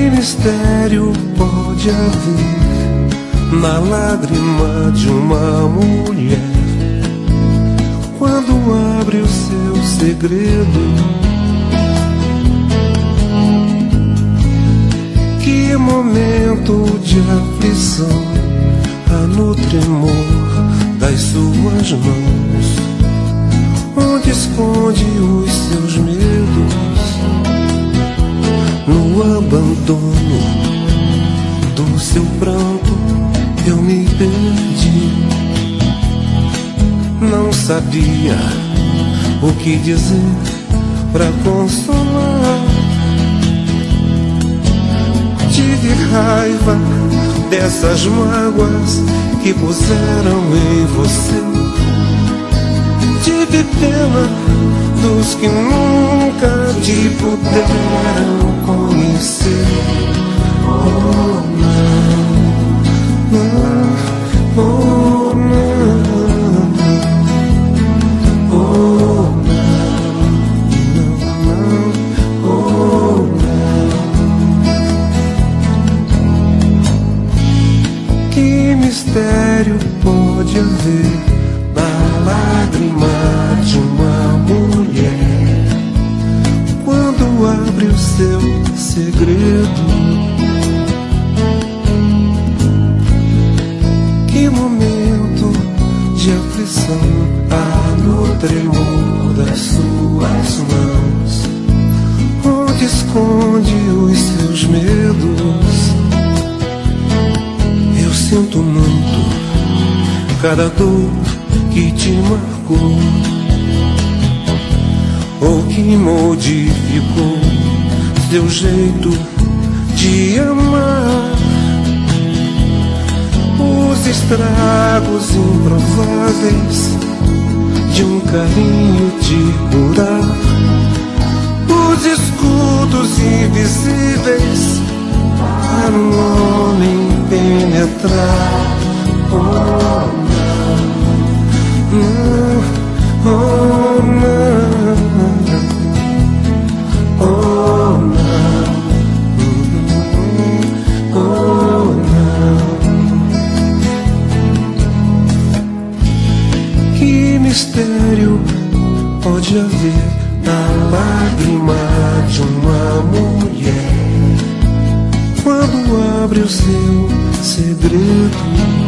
mistério pode haver na lágrima de uma mulher quando abre o seu segredo? Que momento de aflição há no tremor das suas mãos, onde esconde os seus medos? No abandono do seu pranto eu me perdi. Não sabia o que dizer pra consolar. Tive raiva dessas mágoas que puseram em você. Tive pena dos que nunca te puderam conhecer. Oh não, não, oh não, oh não, não, oh não. Que mistério pode haver na lágrima de uma mulher quando abre o seu segredo? Que momento de aflição há no tremor das suas mãos, onde esconde os seus medos? Eu sinto muito cada dor que te marcou, ou que modificou seu jeito de amar. Os estragos improváveis de um carinho te curar, os escudos invisíveis para um homem penetrar. Oh não, oh não, oh não, oh não. Que mistério pode haver na lágrima de uma mulher quando abre o seu segredo?